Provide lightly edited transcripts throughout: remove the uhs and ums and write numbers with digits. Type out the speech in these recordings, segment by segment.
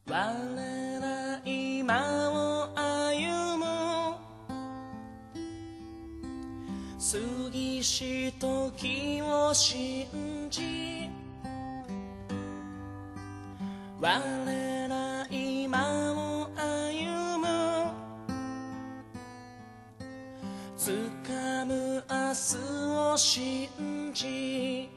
我ら今を歩む過ぎし時を信じ我ら今を歩む掴む明日を信じ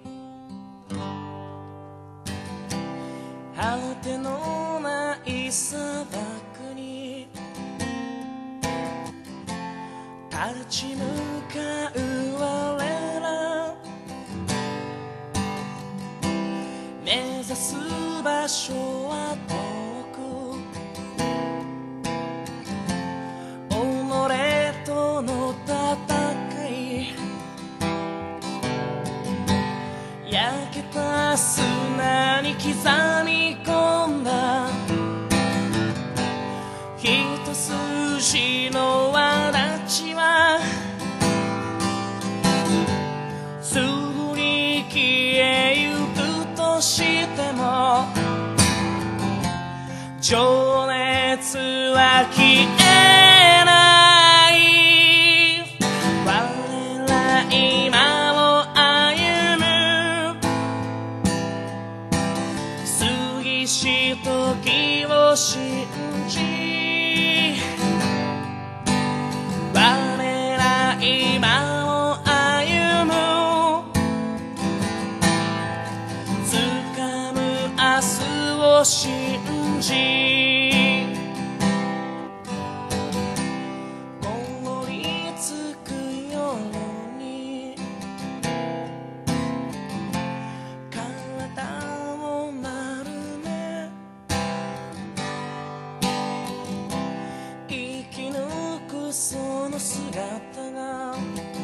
果てのない砂漠に立ち向かう我ら目指す場所は遠く己との戦い焼けた砂に刻み込んだ一筋の轍はすぐに消えゆくとしても情熱は消えない我ら今を歩む過ぎし時を信じ我ら今を歩む掴む明日を信じ凍りつくように体を丸め生き抜くその姿が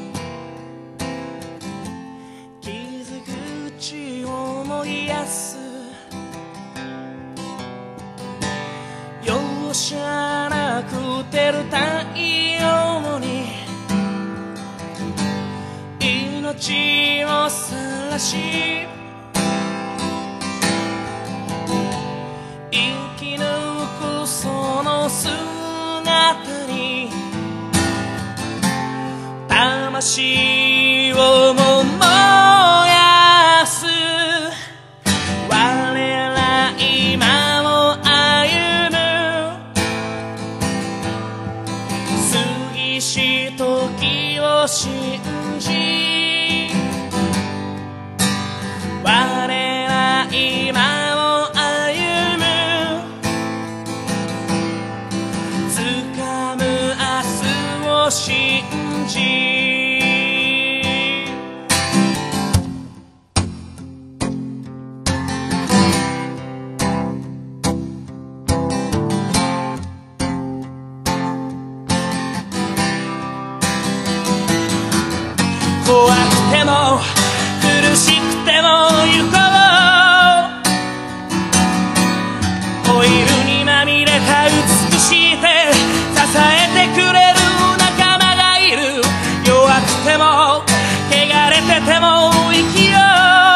傷口を燃やす容赦なく照る太陽に命をさらし生き抜くその姿に魂をも燃やす我ら今を歩む過ぎし時を信じ我ら今を歩む掴む明日を信じ怖くても苦しくても行こうホイールにまみれた美しい手支えてくれる仲間がいる弱くても汚れてても生きよ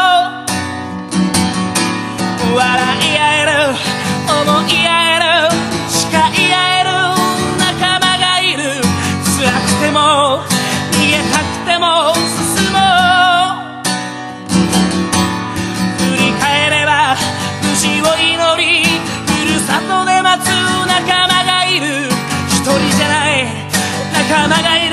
う笑い合える思い合える誓い合える仲間がいる辛くても逃げたくても進もう振り返れば無事を祈りふるさとで待つ仲間がいる一人じゃない仲間がいる